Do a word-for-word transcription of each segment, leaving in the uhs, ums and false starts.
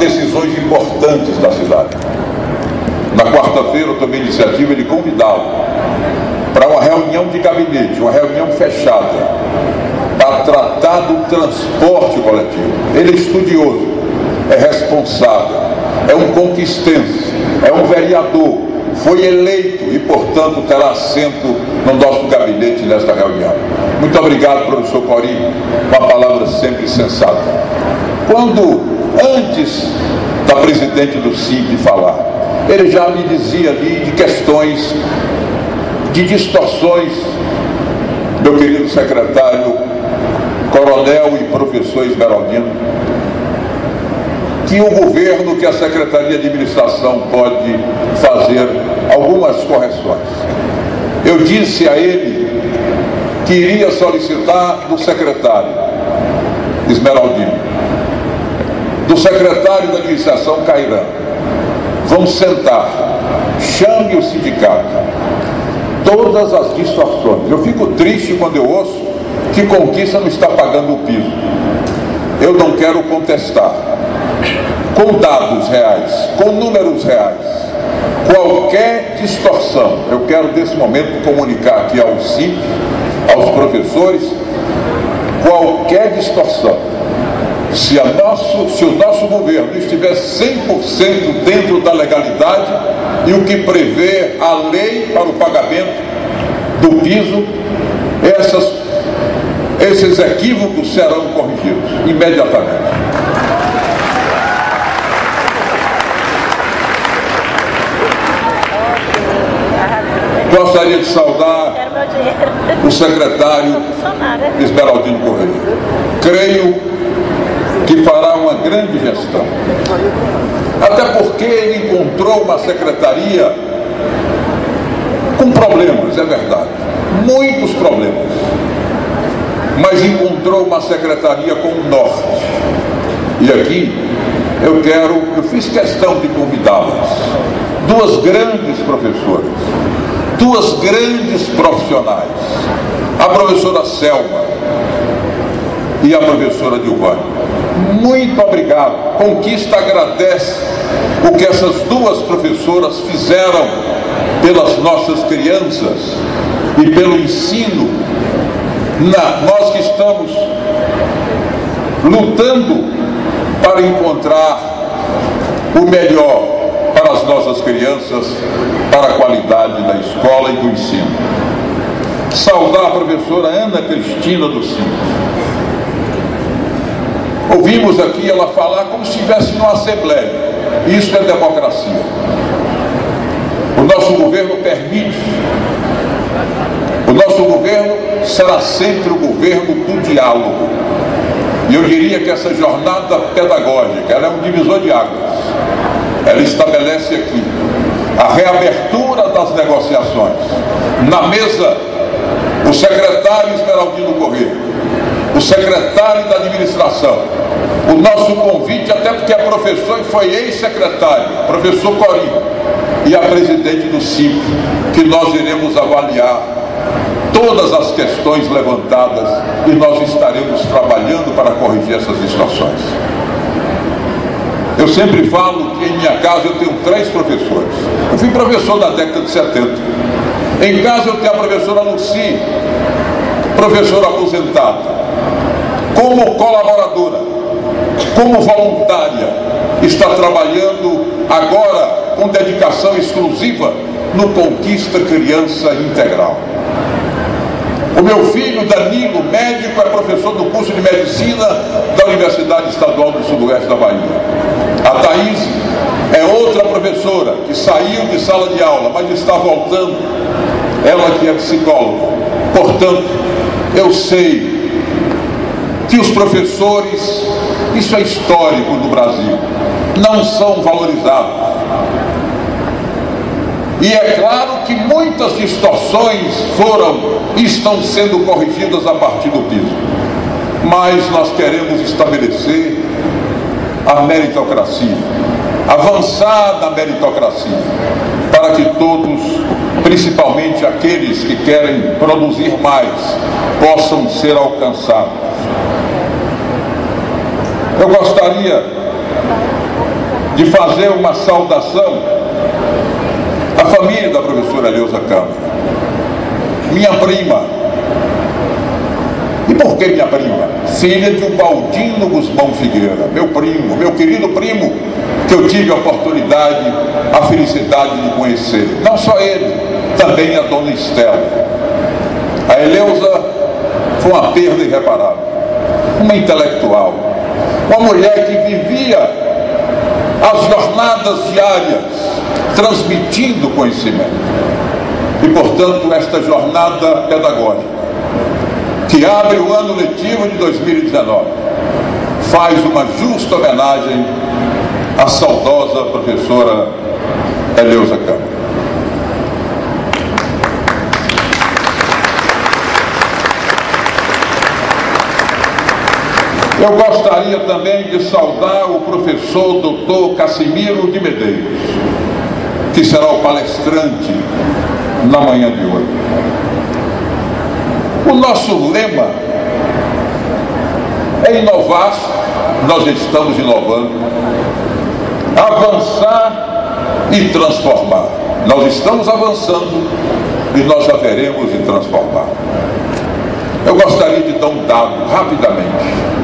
decisões importantes da cidade. Na quarta-feira eu tomei a iniciativa de convidá-lo para uma reunião de gabinete, uma reunião fechada, para tratar do transporte coletivo. Ele é estudioso, é responsável, é um conquistense, é um vereador, foi eleito e, portanto, terá assento no nosso gabinete nesta reunião. Muito obrigado, professor Cori, uma palavra sempre sensata. Quando, antes da presidente do S I M falar, ele já me dizia ali de questões, de distorções, meu querido secretário, coronel e professor Esmeraldino, que o governo, que a Secretaria de Administração pode fazer algumas correções. Eu disse a ele que iria solicitar do secretário Esmeraldino, do secretário da Administração Cairan, vamos sentar, chame o sindicato, todas as distorções. Eu fico triste quando eu ouço que Conquista não está pagando o piso. Eu não quero contestar, com dados reais, com números reais, qualquer distorção. Eu quero nesse momento comunicar aqui ao S I P, aos professores, qualquer distorção. Se, a nosso, se o nosso governo estiver cem por cento dentro da legalidade e o que prevê a lei para o pagamento do piso, essas, esses equívocos serão corrigidos imediatamente. Gostaria de saudar o secretário Esmeraldino Correia. Creio que fará uma grande gestão. Até porque ele encontrou uma secretaria com problemas, é verdade. Muitos problemas. Mas encontrou uma secretaria com um norte. E aqui eu quero, eu fiz questão de convidá-las. Duas grandes professoras, duas grandes profissionais, a professora Selma e a professora Dilvânia. Muito obrigado. Conquista agradece o que essas duas professoras fizeram pelas nossas crianças e pelo ensino. Na, nós que estamos lutando para encontrar o melhor para as nossas crianças, para a qualidade da escola e do ensino. Saudar a professora Ana Cristina do S I M. Ouvimos aqui ela falar como se estivesse numa assembleia. Isso é democracia. O nosso governo permite. O nosso governo será sempre o governo do diálogo. E eu diria que essa jornada pedagógica, ela é um divisor de águas. Ela estabelece aqui a reabertura das negociações. Na mesa, o secretário Esmeraldino Correia, o secretário da administração, o nosso convite, até porque é professor e foi ex-secretário, professor Cori, e a presidente do S I P, que nós iremos avaliar todas as questões levantadas e nós estaremos trabalhando para corrigir essas distorções. Eu sempre falo que em minha casa eu tenho três professores. Eu fui professor na década de setenta. Em casa eu tenho a professora Luci, professora aposentada, como colaboradora, como voluntária, está trabalhando agora com dedicação exclusiva no Conquista Criança Integral. O meu filho Danilo, médico, é professor do curso de medicina da Universidade Estadual do Sudoeste da Bahia. A Thaís é outra professora que saiu de sala de aula, mas está voltando, ela que é psicóloga. Portanto, eu sei que os professores, isso é histórico no Brasil, não são valorizados. E é claro que muitas distorções foram e estão sendo corrigidas a partir do piso. Mas nós queremos estabelecer a meritocracia, avançar na meritocracia, para que todos, principalmente aqueles que querem produzir mais, possam ser alcançados. Eu gostaria de fazer uma saudação à família da professora Eleusa Câmara, minha prima. E por que minha prima? Filha de um Baldino Guzmão Figueira, meu primo, meu querido primo, que eu tive a oportunidade, a felicidade de conhecer. Não só ele, também a dona Estela. A Eleusa foi uma perda irreparável, uma intelectual, uma mulher que vivia as jornadas diárias transmitindo conhecimento. E, portanto, esta jornada pedagógica, que abre o ano letivo de dois mil e dezenove, faz uma justa homenagem à saudosa professora Eleusa Câmara. Eu gostaria também de saudar o professor doutor Cassimiro de Medeiros, que será o palestrante na manhã de hoje. O nosso lema é inovar, nós estamos inovando, avançar e transformar. Nós estamos avançando e nós haveremos de transformar. Eu gostaria de dar um dado rapidamente.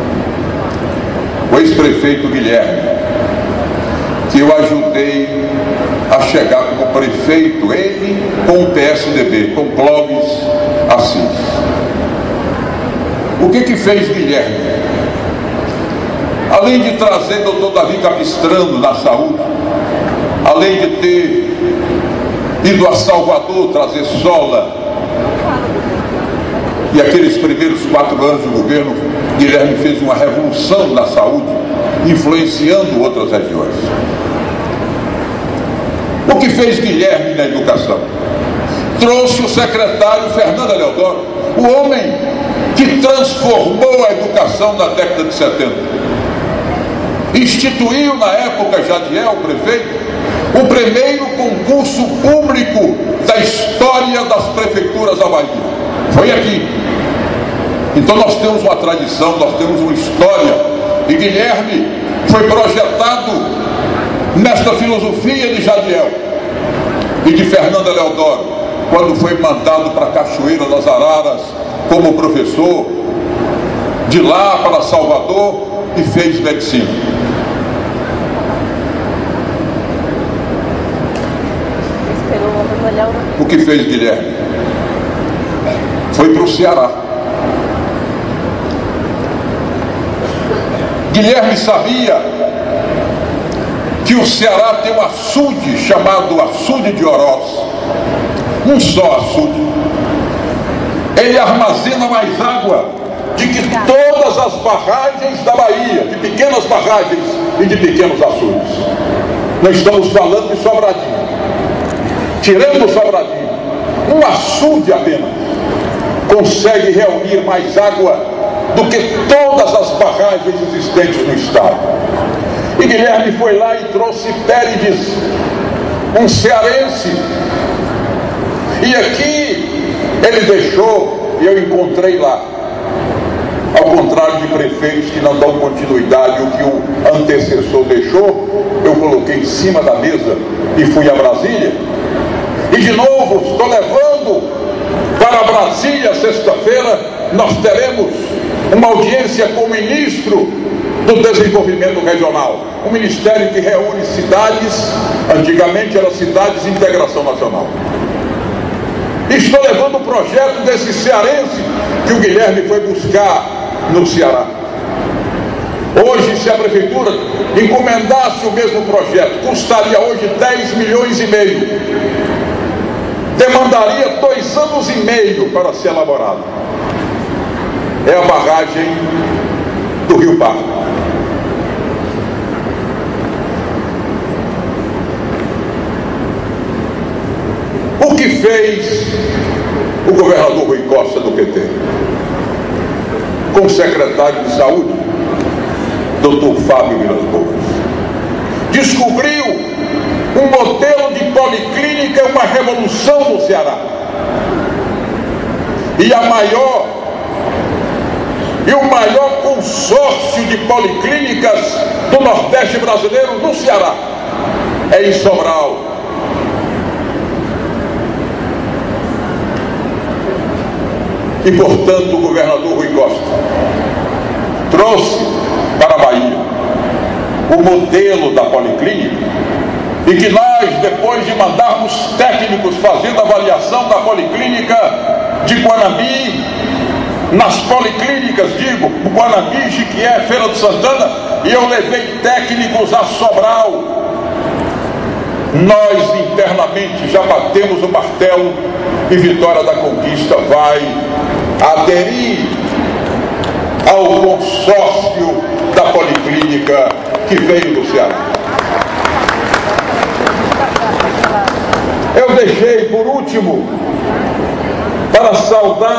O ex-prefeito Guilherme, que eu ajudei a chegar como prefeito, ele com o P S D B, com Clóvis Assis. O que que fez Guilherme? Além de trazer doutor Davi Capistrano na saúde, além de ter ido a Salvador trazer Sola, e aqueles primeiros quatro anos de governo, Guilherme fez uma revolução na saúde, influenciando outras regiões. O que fez Guilherme na educação? Trouxe o secretário Fernando Eleodoro, o homem que transformou a educação na década de setenta. Instituiu na época Jadiel, prefeito, o primeiro concurso público da história das prefeituras da Bahia. Foi aqui. Então nós temos uma tradição, nós temos uma história, e Guilherme foi projetado nesta filosofia de Jadiel e de Fernando Eleodoro, quando foi mandado para Cachoeira das Araras como professor, de lá para Salvador, e fez medicina. O que fez Guilherme? Foi para o Ceará. Guilherme sabia que o Ceará tem um açude chamado Açude de Oroz, um só açude. Ele armazena mais água de que todas as barragens da Bahia, de pequenas barragens e de pequenos açudes. Nós estamos falando de Sobradinho. Tirando Sobradinho, um açude apenas consegue reunir mais água do que todas as barragens existentes no estado. E Guilherme foi lá e trouxe Pérides, um cearense, e aqui ele deixou, e eu encontrei lá, ao contrário de prefeitos que não dão continuidade o que o antecessor deixou, eu coloquei em cima da mesa e fui a Brasília, e de novo estou levando para Brasília, sexta-feira, nós teremos uma audiência com o ministro do Desenvolvimento Regional, um ministério que reúne cidades, antigamente eram cidades de integração nacional. Estou levando o projeto desse cearense que o Guilherme foi buscar no Ceará. Hoje, se a prefeitura encomendasse o mesmo projeto, custaria hoje dez milhões e meio. Demandaria dois anos e meio para ser elaborado. É a barragem do Rio Pardo. O que fez o governador Rui Costa do P T? Com o secretário de Saúde, doutor Fábio Vilas Boas, descobriu um modelo de policlínica, uma revolução no Ceará. E a maior e o maior consórcio de policlínicas do Nordeste brasileiro, no Ceará, é em Sobral. E, portanto, o governador Rui Costa trouxe para a Bahia o modelo da policlínica, e que nós, depois de mandarmos técnicos fazendo avaliação da policlínica de Guanambi, nas policlínicas, digo, Guanambi, Jiquié, Feira de Santana, e eu levei técnicos a Sobral, nós internamente já batemos o martelo e Vitória da Conquista vai aderir ao consórcio da policlínica que veio do Ceará. Eu deixei por último para saudar